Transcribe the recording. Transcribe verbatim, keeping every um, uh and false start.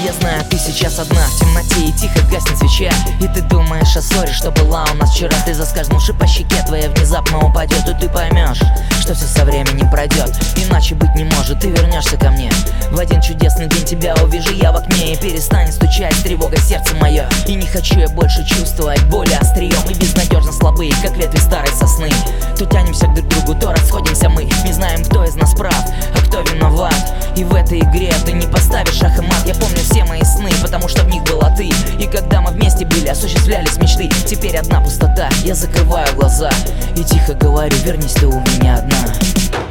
Я знаю, ты сейчас одна в темноте и тихо гаснет свеча. И ты думаешь о ссоре, что была у нас вчера. Ты заскользнувши по щеке твоя внезапно упадет, и ты поймешь, что все со временем пройдет. Иначе быть не может, ты вернешься ко мне. В один чудесный день тебя увижу я в окне, и перестанет стучать тревога сердце мое. И не хочу я больше чувствовать боли острием и безнадежно слабые, как ветви старой сосны. То тянемся друг к другу, то расходимся мы. Не знаем, кто из нас прав, а кто виноват. И в этой игре ты не поставишь шах и мат. Я помню все мои сны, потому что в них была ты. И когда мы вместе были, осуществлялись мечты. Теперь одна пустота, я закрываю глаза и тихо говорю: вернись ты у меня одна.